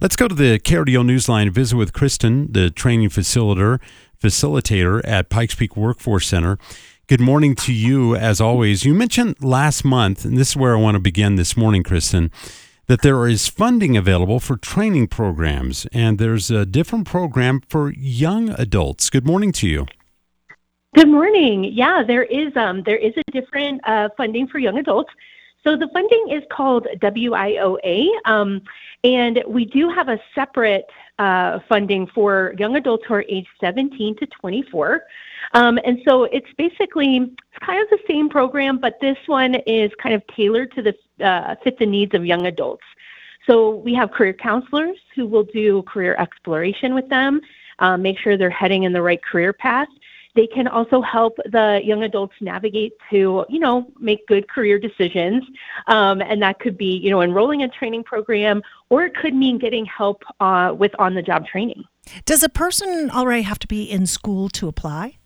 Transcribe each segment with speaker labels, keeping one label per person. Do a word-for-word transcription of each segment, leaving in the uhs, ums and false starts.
Speaker 1: Let's go to the K R D O Newsline and visit with Kristen, the training facilitator, facilitator at Pikes Peak Workforce Center. Good morning to you, as always. You mentioned last month, and this is where I want to begin this morning, Kristen, that there is funding available for training programs, and there's a different program for young adults. Good morning to you.
Speaker 2: Good morning. Yeah, there is um, there is a different uh, funding for young adults. So the funding is called W I O A, um, and we do have a separate uh, funding for young adults who are age seventeen to twenty-four. Um, and so it's basically kind of the same program, but this one is kind of tailored to the uh, fit the needs of young adults. So we have career counselors who will do career exploration with them, uh, make sure they're heading in the right career path. They can also help the young adults navigate to, you know, make good career decisions. Um, and that could be, you know, enrolling in a training program, or it could mean getting help uh, with on-the-job training.
Speaker 3: Does a person already have to be in school to apply?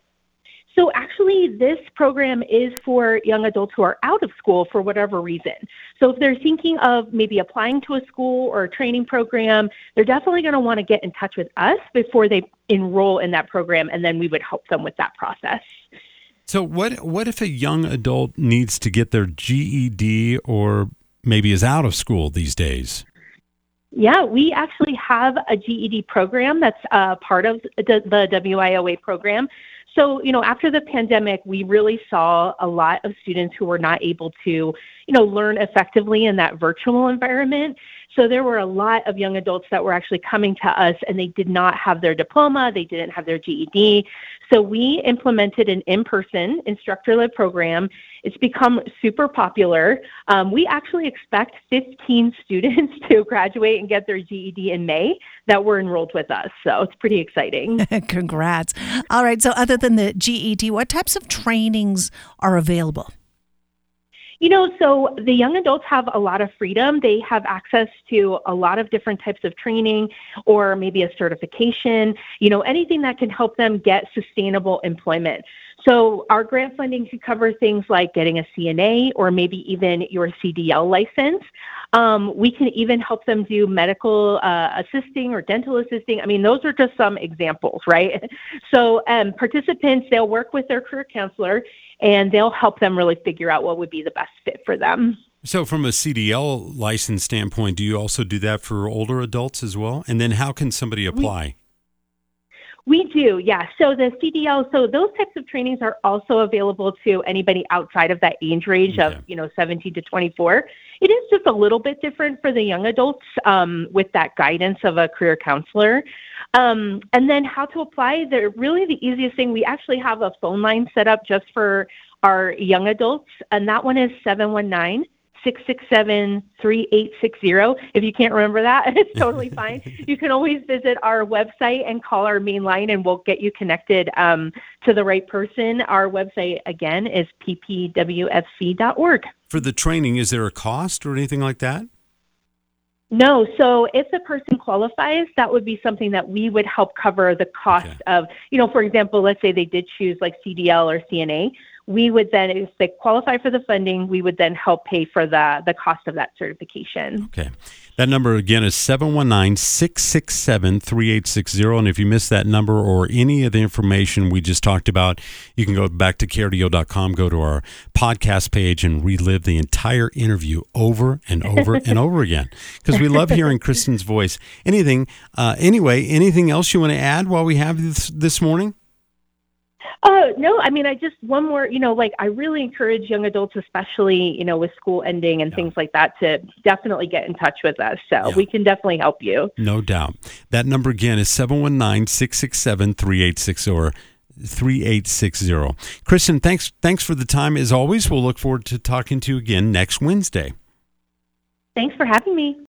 Speaker 2: So actually, this program is for young adults who are out of school for whatever reason. So if they're thinking of maybe applying to a school or a training program, they're definitely going to want to get in touch with us before they enroll in that program, and then we would help them with that process.
Speaker 1: So what what if a young adult needs to get their G E D or maybe is out of school these days?
Speaker 2: Yeah, we actually have a G E D program that's uh, part of the, the W I O A program. So, you know, after the pandemic, we really saw a lot of students who were not able to, you know, learn effectively in that virtual environment. So there were a lot of young adults that were actually coming to us and they did not have their diploma, they didn't have their G E D. So we implemented an in-person instructor-led program. It's become super popular. Um, we actually expect fifteen students to graduate and get their G E D in May that were enrolled with us. So it's pretty exciting.
Speaker 3: Congrats. All right. So other than the G E D, what types of trainings are available?
Speaker 2: You know, so the young adults have a lot of freedom. They have access to a lot of different types of training or maybe a certification, you know, anything that can help them get sustainable employment. So our grant funding could cover things like getting a C N A or maybe even your C D L license. Um, we can even help them do medical uh, assisting or dental assisting. I mean, those are just some examples, right? So um, participants, they'll work with their career counselor and they'll help them really figure out what would be the best fit for them.
Speaker 1: So from a C D L license standpoint, do you also do that for older adults as well? And then how can somebody apply?
Speaker 2: We, we do, yeah. So the C D L, so those types of trainings are also available to anybody outside of that age range okay. of, you know, seventeen to twenty-four. It is just a little bit different for the young adults um, with that guidance of a career counselor. Um, and then how to apply, the really the easiest thing, we actually have a phone line set up just for our young adults, and that one is seven one nine, six six seven, three eight six zero. If you can't remember that, it's totally fine. You can always visit our website and call our main line, and we'll get you connected um, to the right person. Our website, again, is p p w f c dot org.
Speaker 1: For the training, is there a cost or anything like that?
Speaker 2: No. So if the person qualifies, that would be something that we would help cover the cost okay. of, you know, for example, let's say they did choose like C D L or C N A. We would then, if they qualify for the funding, we would then help pay for the, the cost of that certification.
Speaker 1: Okay. That number again is seven one nine, six six seven, three eight six zero. And if you missed that number or any of the information we just talked about, you can go back to K R D O dot com, go to our podcast page and relive the entire interview over and over and over again. Because we love hearing Kristen's voice. Anything, uh, anyway, anything else you want to add while we have this this morning?
Speaker 2: Uh, no, I mean, I just, one more, you know, like I really encourage young adults, especially, you know, with school ending and yeah. things like that, to definitely get in touch with us. So yeah. we can definitely help you.
Speaker 1: No doubt. That number again is seven one nine, six six seven, three eight six zero. three eight six zero. Kristen, thanks, thanks for the time. As always, we'll look forward to talking to you again next Wednesday.
Speaker 2: Thanks for having me.